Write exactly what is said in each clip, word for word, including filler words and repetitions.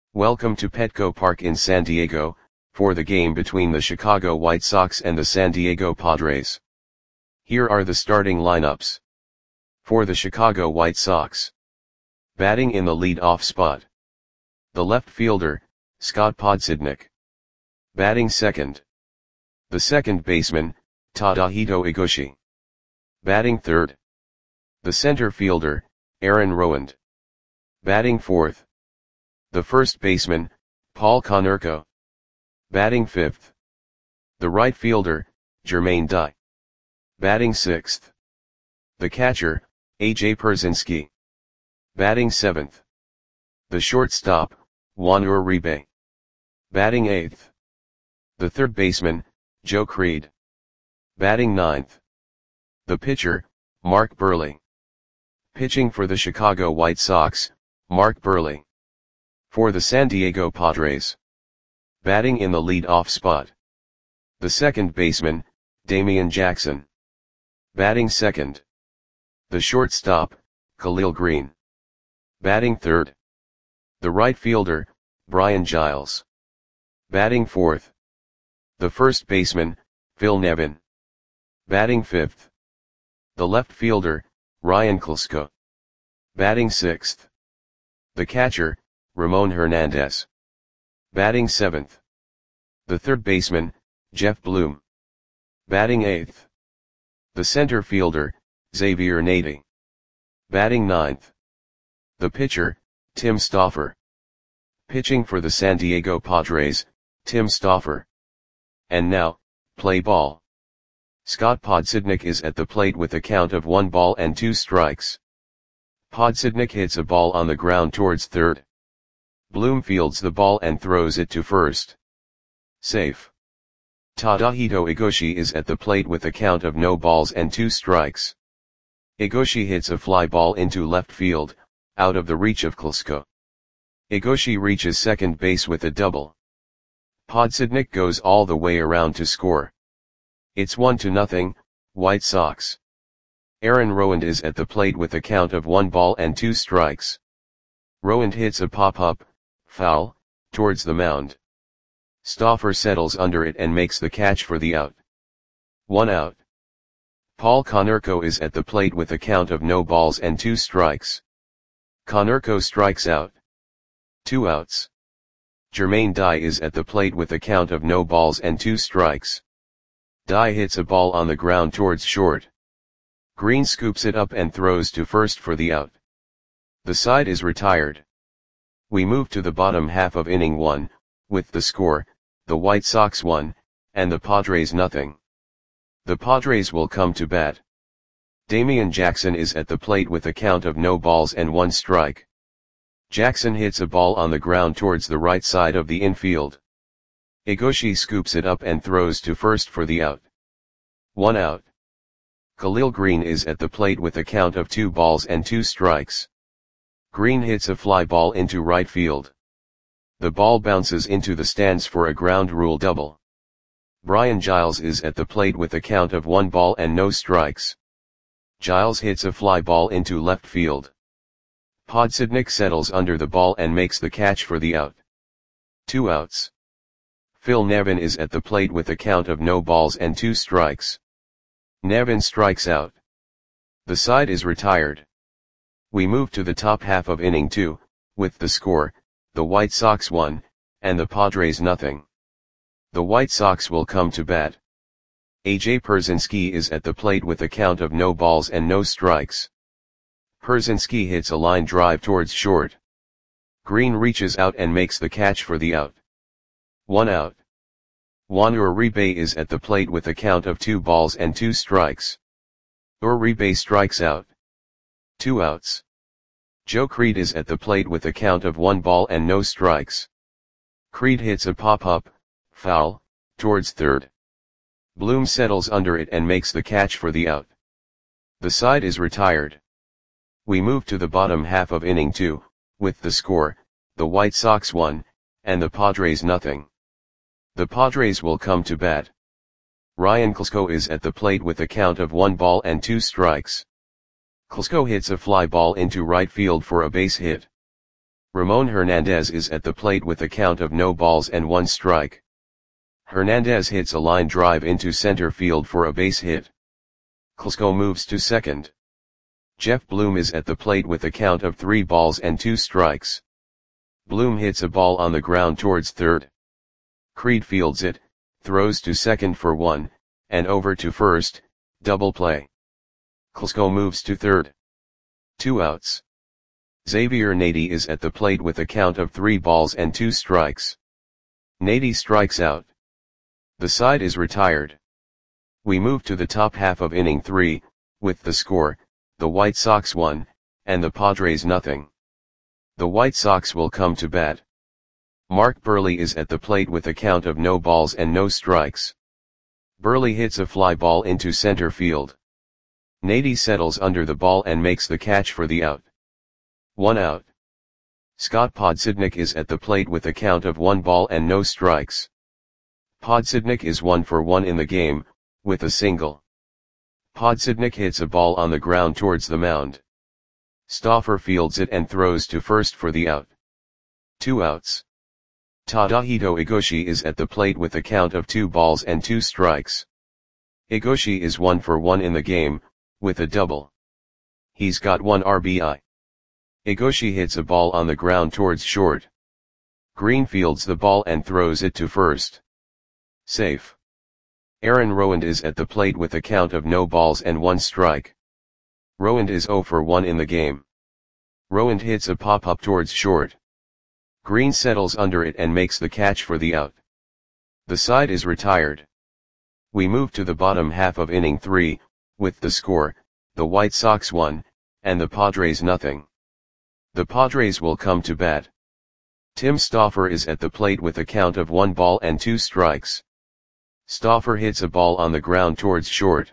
Welcome to Petco Park in San Diego, for the game between the Chicago White Sox and the San Diego Padres. Here are the starting lineups. For the Chicago White Sox. Batting in the lead-off spot. The left fielder, Scott Podsednik. Batting second. The second baseman, Tadahito Iguchi. Batting third. The center fielder, Aaron Rowand. Batting fourth. The first baseman, Paul Konerko. Batting fifth. The right fielder, Jermaine Dye. Batting sixth. The catcher, A J Pierzynski. Batting seventh. The shortstop, Juan Uribe. Batting eighth. The third baseman, Joe Creed. Batting ninth. The pitcher, Mark Buehrle. Pitching for the Chicago White Sox, Mark Buehrle. For the San Diego Padres. Batting in the lead-off spot. The second baseman, Damian Jackson. Batting second. The shortstop, Khalil Greene. Batting third. The right fielder, Brian Giles. Batting fourth. The first baseman, Phil Nevin. Batting fifth. The left fielder, Ryan Klesko. Batting sixth. The catcher, Ramon Hernandez. Batting seventh. The third baseman, Jeff Bloom. Batting eighth. The center fielder, Xavier Nady. Batting ninth. The pitcher, Tim Stauffer. Pitching for the San Diego Padres, Tim Stauffer. And now, play ball. Scott Podsednik is at the plate with a count of one ball and two strikes. Podsednik hits a ball on the ground towards third. Bloom fields the ball and throws it to first. Safe. Tadahito Iguchi is at the plate with a count of no balls and two strikes. Iguchi hits a fly ball into left field, out of the reach of Klesko. Iguchi reaches second base with a double. Podsednik goes all the way around to score. It's one to nothing, White Sox. Aaron Rowand is at the plate with a count of one ball and two strikes. Rowand hits a pop-up, foul, towards the mound. Stauffer settles under it and makes the catch for the out. One out. Paul Konerko is at the plate with a count of no balls and two strikes. Konerko strikes out. Two outs. Jermaine Dye is at the plate with a count of no balls and two strikes. Dye hits a ball on the ground towards short. Greene scoops it up and throws to first for the out. The side is retired. We move to the bottom half of inning one, with the score, the White Sox one, and the Padres nothing. The Padres will come to bat. Damian Jackson is at the plate with a count of no balls and one strike. Jackson hits a ball on the ground towards the right side of the infield. Iguchi scoops it up and throws to first for the out. One out. Khalil Greene is at the plate with a count of two balls and two strikes. Greene hits a fly ball into right field. The ball bounces into the stands for a ground rule double. Brian Giles is at the plate with a count of one ball and no strikes. Giles hits a fly ball into left field. Podsednik settles under the ball and makes the catch for the out. Two outs. Phil Nevin is at the plate with a count of no balls and two strikes. Nevin strikes out. The side is retired. We move to the top half of inning two, with the score, the White Sox one, and the Padres nothing. The White Sox will come to bat. A J Pierzynski is at the plate with a count of no balls and no strikes. Pierzynski hits a line drive towards short. Greene reaches out and makes the catch for the out. One out. Juan Uribe is at the plate with a count of two balls and two strikes. Uribe strikes out. Two outs. Joe Creed is at the plate with a count of one ball and no strikes. Creed hits a pop-up, foul, towards third. Bloom settles under it and makes the catch for the out. The side is retired. We move to the bottom half of inning two, with the score, the White Sox one, and the Padres nothing. The Padres will come to bat. Ryan Klesko is at the plate with a count of one ball and two strikes. Klesko hits a fly ball into right field for a base hit. Ramon Hernandez is at the plate with a count of no balls and one strike. Hernandez hits a line drive into center field for a base hit. Klesko moves to second. Jeff Bloom is at the plate with a count of three balls and two strikes. Bloom hits a ball on the ground towards third. Creed fields it, throws to second for one, and over to first, double play. Klesko moves to third. Two outs. Xavier Nady is at the plate with a count of three balls and two strikes. Nady strikes out. The side is retired. We move to the top half of inning three, with the score, the White Sox one, and the Padres nothing. The White Sox will come to bat. Mark Buehrle is at the plate with a count of no balls and no strikes. Buehrle hits a fly ball into center field. Nady settles under the ball and makes the catch for the out. One out. Scott Podsednik is at the plate with a count of one ball and no strikes. Podsednik is one for one in the game, with a single. Podsednik hits a ball on the ground towards the mound. Stauffer fields it and throws to first for the out. Two outs. Tadahito Igoshi is at the plate with a count of two balls and two strikes. Igoshi is one for one in the game, with a double. He's got one R B I. Igoshi hits a ball on the ground towards short. Green fields the ball and throws it to first. Safe. Aaron Rowand is at the plate with a count of no balls and one strike. Rowand is zero for one in the game. Rowand hits a pop-up towards short. Green settles under it and makes the catch for the out. The side is retired. We move to the bottom half of inning three, with the score, the White Sox one, and the Padres nothing. The Padres will come to bat. Tim Stauffer is at the plate with a count of one ball and two strikes. Stauffer hits a ball on the ground towards short.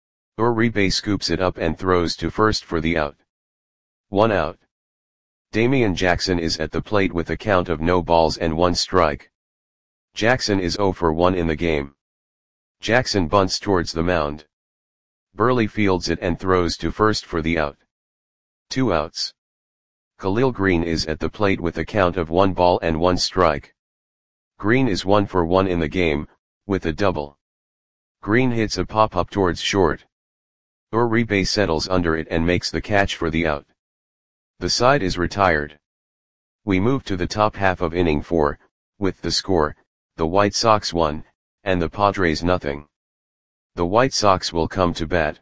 Uribe scoops it up and throws to first for the out. One out. Damian Jackson is at the plate with a count of no balls and one strike. Jackson is zero for one in the game. Jackson bunts towards the mound. Buehrle fields it and throws to first for the out. Two outs. Khalil Green is at the plate with a count of one ball and one strike. Green is one for one in the game, with a double. Green hits a pop-up towards short. Uribe settles under it and makes the catch for the out. The side is retired. We move to the top half of inning four, with the score, the White Sox one, and the Padres nothing. The White Sox will come to bat.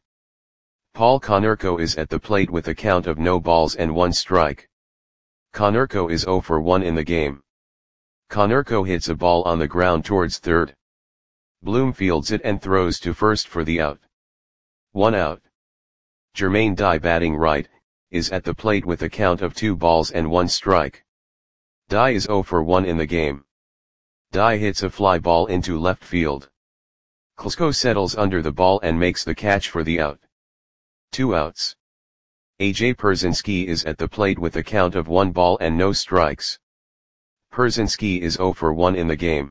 Paul Konerko is at the plate with a count of no balls and one strike. Konerko is zero for one in the game. Konerko hits a ball on the ground towards third. Bloom fields it and throws to first for the out. One out. Jermaine Dye, batting right, is at the plate with a count of two balls and one strike. Dye is zero for one in the game. Dye hits a fly ball into left field. Klesko settles under the ball and makes the catch for the out. Two outs. A J Pierzynski is at the plate with a count of one ball and no strikes. Pierzynski is zero for one in the game.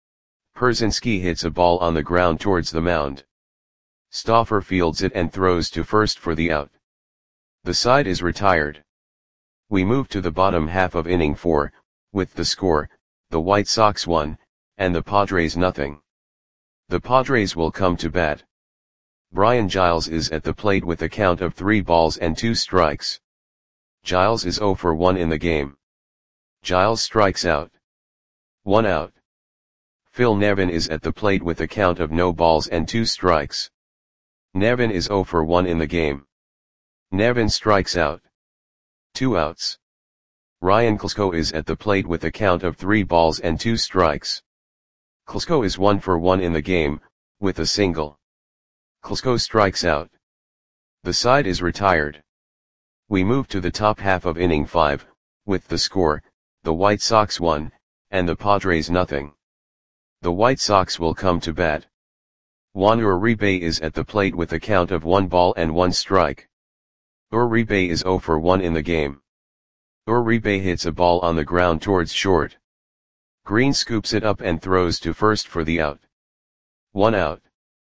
Pierzynski hits a ball on the ground towards the mound. Stauffer fields it and throws to first for the out. The side is retired. We move to the bottom half of inning four, with the score, the White Sox one, and the Padres nothing. The Padres will come to bat. Brian Giles is at the plate with a count of three balls and two strikes. Giles is zero for one in the game. Giles strikes out. One out. Phil Nevin is at the plate with a count of no balls and two strikes. Nevin is zero for one in the game. Nevin strikes out. Two outs. Ryan Klesko is at the plate with a count of three balls and two strikes. Klesko is one for one in the game, with a single. Klesko strikes out. The side is retired. We move to the top half of inning five, with the score, the White Sox one, and the Padres nothing. The White Sox will come to bat. Juan Uribe is at the plate with a count of one ball and one strike. Uribe is zero for one in the game. Uribe hits a ball on the ground towards short. Green scoops it up and throws to first for the out. One out.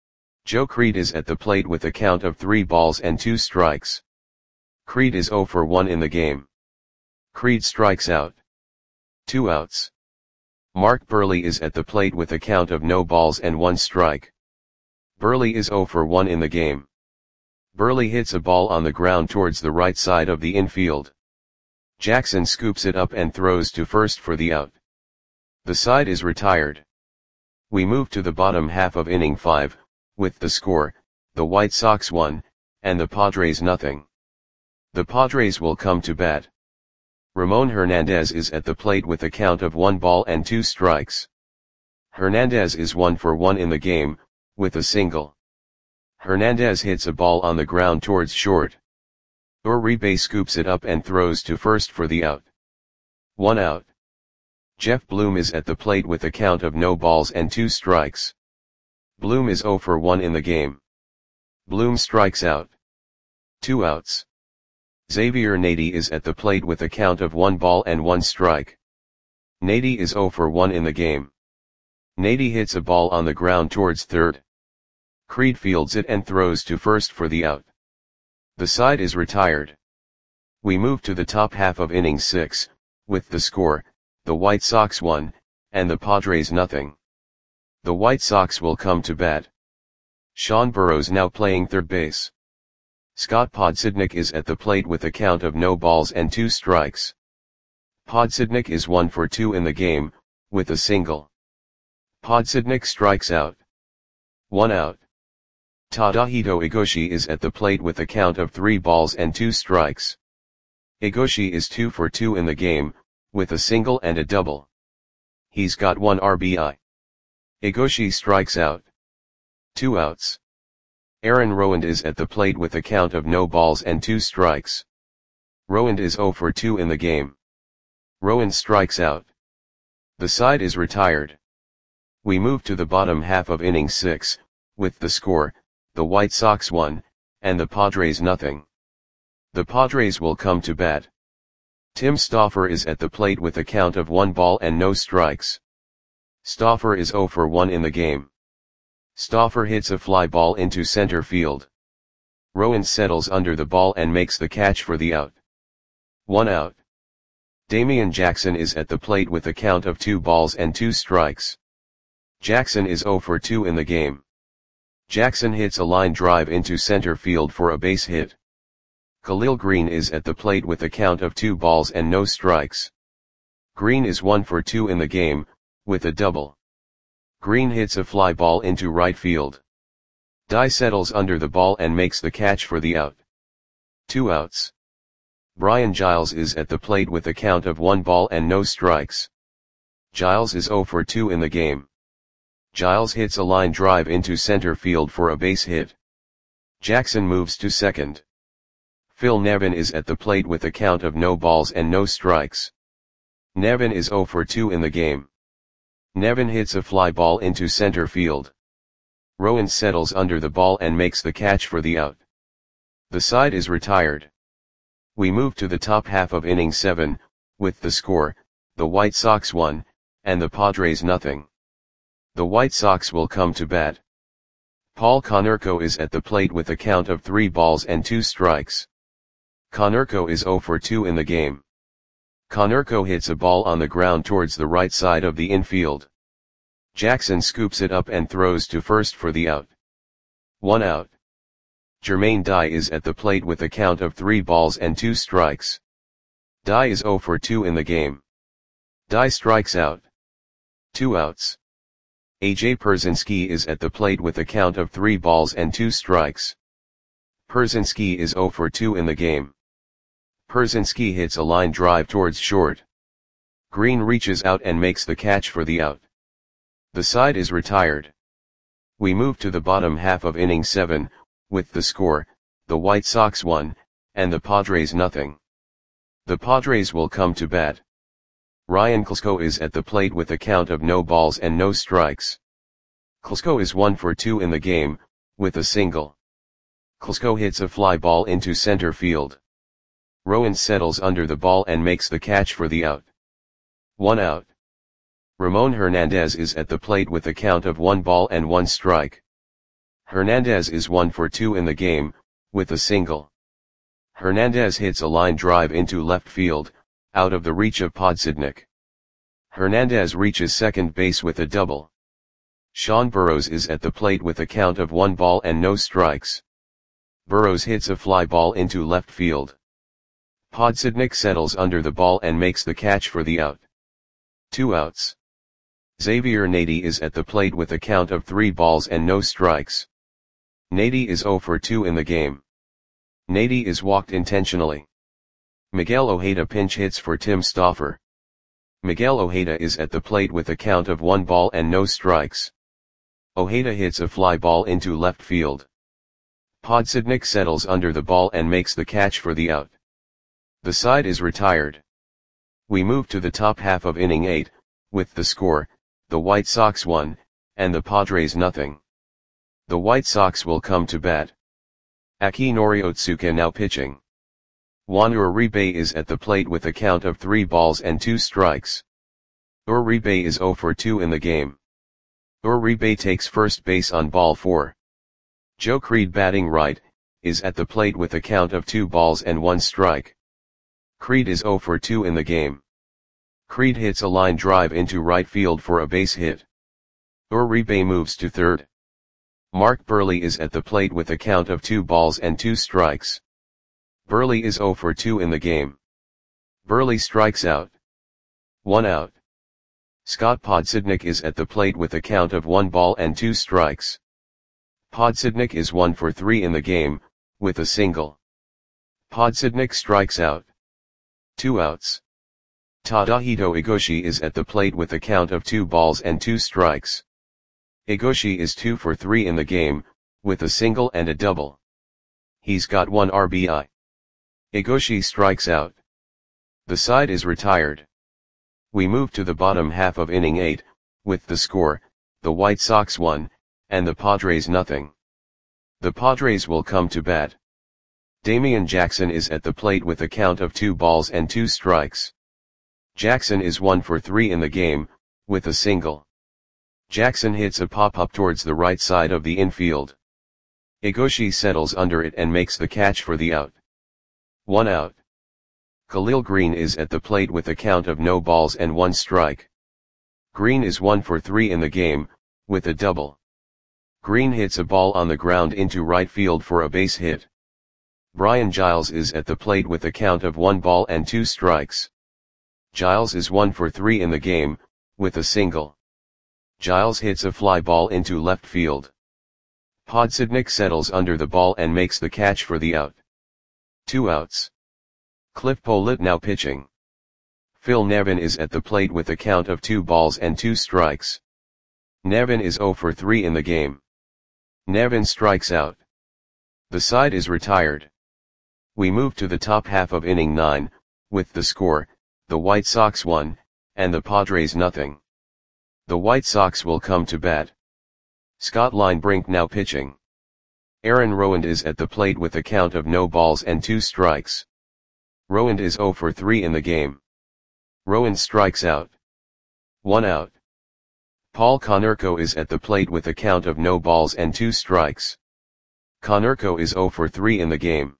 Joe Creed is at the plate with a count of three balls and two strikes. Creed is zero for one in the game. Creed strikes out. Two outs. Mark Buehrle is at the plate with a count of no balls and one strike. Buehrle is zero for one in the game. Buehrle hits a ball on the ground towards the right side of the infield. Jackson scoops it up and throws to first for the out. The side is retired. We move to the bottom half of inning five, with the score, the White Sox one, and the Padres nothing. The Padres will come to bat. Ramon Hernandez is at the plate with a count of one ball and two strikes. Hernandez is one for one in the game, with a single. Hernandez hits a ball on the ground towards short. Uribe scoops it up and throws to first for the out. One out. Jeff Bloom is at the plate with a count of no balls and two strikes. Bloom is zero for one in the game. Bloom strikes out. Two outs. Xavier Nady is at the plate with a count of one ball and one strike. Nady is zero for one in the game. Nady hits a ball on the ground towards third. Creed fields it and throws to first for the out. The side is retired. We move to the top half of inning six, with the score, the White Sox one, and the Padres nothing. The White Sox will come to bat. Sean Burroughs now playing third base. Scott Podsednik is at the plate with a count of no balls and two strikes. Podsednik is one for two in the game, with a single. Podsednik strikes out. One out. Tadahito Igoshi is at the plate with a count of three balls and two strikes. Igoshi is two for two in the game, with a single and a double. He's got one R B I. Igoshi strikes out. Two outs. Aaron Rowand is at the plate with a count of no balls and two strikes. Rowand is zero for two in the game. Rowand strikes out. The side is retired. We move to the bottom half of inning six, with the score, the White Sox one, and the Padres nothing. The Padres will come to bat. Tim Stauffer is at the plate with a count of one ball and no strikes. Stauffer is zero for one in the game. Stauffer hits a fly ball into center field. Rowand settles under the ball and makes the catch for the out. One out. Damian Jackson is at the plate with a count of two balls and two strikes. Jackson is zero for two in the game. Jackson hits a line drive into center field for a base hit. Khalil Green is at the plate with a count of two balls and no strikes. Green is one for two in the game, with a double. Green hits a fly ball into right field. Dye settles under the ball and makes the catch for the out. Two outs. Brian Giles is at the plate with a count of one ball and no strikes. Giles is zero for two in the game. Giles hits a line drive into center field for a base hit. Jackson moves to second. Phil Nevin is at the plate with a count of no balls and no strikes. Nevin is zero for two in the game. Nevin hits a fly ball into center field. Rowand settles under the ball and makes the catch for the out. The side is retired. We move to the top half of inning seven, with the score, the White Sox one, and the Padres nothing. The White Sox will come to bat. Paul Konerko is at the plate with a count of three balls and two strikes. Konerko is zero for two in the game. Konerko hits a ball on the ground towards the right side of the infield. Jackson scoops it up and throws to first for the out. One out. Jermaine Dye is at the plate with a count of three balls and two strikes. Dye is zero for two in the game. Dye strikes out. Two outs. A J Pierzynski is at the plate with a count of three balls and two strikes. Pierzynski is zero for two in the game. Pierzynski hits a line drive towards short. Green reaches out and makes the catch for the out. The side is retired. We move to the bottom half of inning seven, with the score, the White Sox one, and the Padres nothing. The Padres will come to bat. Ryan Klesko is at the plate with a count of no balls and no strikes. Klesko is one for two in the game, with a single. Klesko hits a fly ball into center field. Rowand settles under the ball and makes the catch for the out. One out. Ramon Hernandez is at the plate with a count of one ball and one strike. Hernandez is one for two in the game, with a single. Hernandez hits a line drive into left field, out of the reach of Podsednik. Hernandez reaches second base with a double. Sean Burrows is at the plate with a count of one ball and no strikes. Burrows hits a fly ball into left field. Podsednik settles under the ball and makes the catch for the out. Two outs. Xavier Nady is at the plate with a count of three balls and no strikes. Nady is zero for two in the game. Nady is walked intentionally. Miguel Ojeda pinch hits for Tim Stauffer. Miguel Ojeda is at the plate with a count of one ball and no strikes. Ojeda hits a fly ball into left field. Podsednik settles under the ball and makes the catch for the out. The side is retired. We move to the top half of inning eight, with the score, the White Sox one, and the Padres nothing. The White Sox will come to bat. Akinori Otsuka now pitching. Juan Uribe is at the plate with a count of three balls and two strikes. Uribe is zero for two in the game. Uribe takes first base on ball four. Joe Creed batting right, is at the plate with a count of two balls and one strike. Creed is zero for two in the game. Creed hits a line drive into right field for a base hit. Uribe moves to third. Mark Buehrle is at the plate with a count of two balls and two strikes. Buehrle is zero for two in the game. Buehrle strikes out. One out. Scott Podsednik is at the plate with a count of one ball and two strikes. Podsednik is one for three in the game, with a single. Podsednik strikes out. Two outs. Tadahito Igoshi is at the plate with a count of two balls and two strikes. Igoshi is two for three in the game, with a single and a double. He's got one R B I. Igoshi strikes out. The side is retired. We move to the bottom half of inning eight, with the score, the White Sox one, and the Padres nothing. The Padres will come to bat. Damian Jackson is at the plate with a count of two balls and two strikes. Jackson is one for three in the game, with a single. Jackson hits a pop-up towards the right side of the infield. Igoshi settles under it and makes the catch for the out. One out. Khalil Green is at the plate with a count of no balls and one strike. Green is one for three in the game, with a double. Green hits a ball on the ground into right field for a base hit. Brian Giles is at the plate with a count of one ball and two strikes. Giles is one for three in the game, with a single. Giles hits a fly ball into left field. Podsednik settles under the ball and makes the catch for the out. Two outs. Cliff Pollitt now pitching. Phil Nevin is at the plate with a count of two balls and two strikes. Nevin is zero for three in the game. Nevin strikes out. The side is retired. We move to the top half of inning nine, with the score, the White Sox one, and the Padres nothing. The White Sox will come to bat. Scott Linebrink now pitching. Aaron Rowand is at the plate with a count of no balls and two strikes. Rowand is zero for three in the game. Rowand strikes out. One out. Paul Konerko is at the plate with a count of no balls and two strikes. Konerko is zero for three in the game.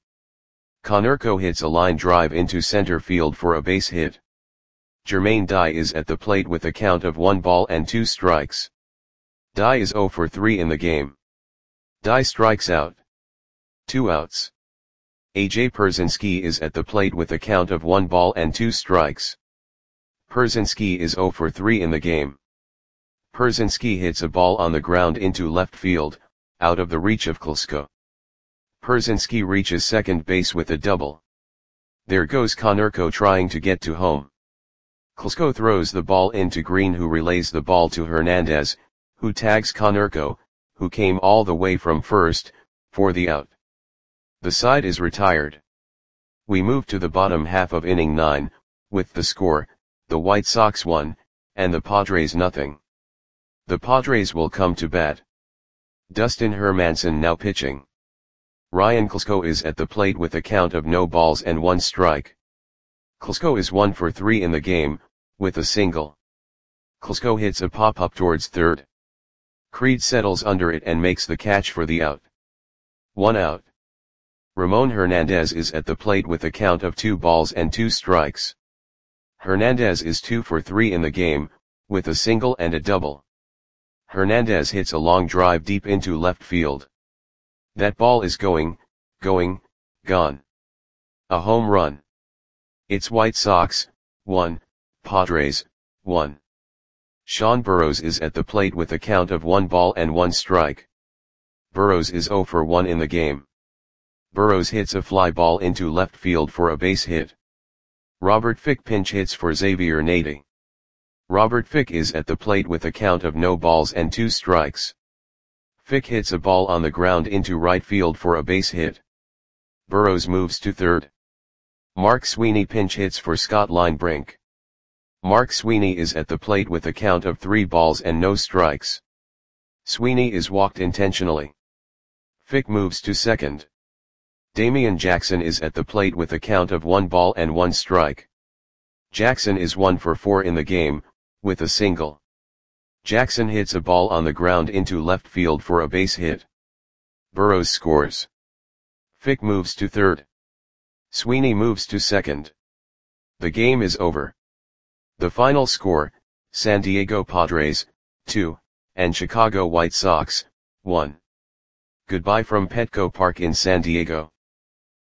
Konerko hits a line drive into center field for a base hit. Jermaine Dye is at the plate with a count of one ball and two strikes. Dye is zero for three in the game. Dye strikes out. Two outs. A J Pierzynski is at the plate with a count of one ball and two strikes. Pierzynski is zero for three in the game. Pierzynski hits a ball on the ground into left field, out of the reach of Klesko. Pierzynski reaches second base with a double. There goes Konerko trying to get to home. Klesko throws the ball into Green, who relays the ball to Hernandez, who tags Konerko, who came all the way from first, for the out. The side is retired. We move to the bottom half of inning nine, with the score, the White Sox one, and the Padres nothing. The Padres will come to bat. Dustin Hermanson now pitching. Ryan Klesko is at the plate with a count of no balls and one strike. Klesko is one for three in the game, with a single. Klesko hits a pop-up towards third. Creed settles under it and makes the catch for the out. One out. Ramon Hernandez is at the plate with a count of two balls and two strikes. Hernandez is two for three in the game, with a single and a double. Hernandez hits a long drive deep into left field. That ball is going, going, gone. A home run. It's White Sox, one, Padres, one. Sean Burrows is at the plate with a count of one ball and one strike. Burrows is zero for one in the game. Burrows hits a fly ball into left field for a base hit. Robert Fick pinch hits for Xavier Nady. Robert Fick is at the plate with a count of no balls and two strikes. Fick hits a ball on the ground into right field for a base hit. Burrows moves to third. Mark Sweeney pinch hits for Scott Linebrink. Mark Sweeney is at the plate with a count of three balls and no strikes. Sweeney is walked intentionally. Fick moves to second. Damian Jackson is at the plate with a count of one ball and one strike. Jackson is one for four in the game, with a single. Jackson hits a ball on the ground into left field for a base hit. Burrows scores. Fick moves to third. Sweeney moves to second. The game is over. The final score, San Diego Padres, two, and Chicago White Sox, one. Goodbye from Petco Park in San Diego.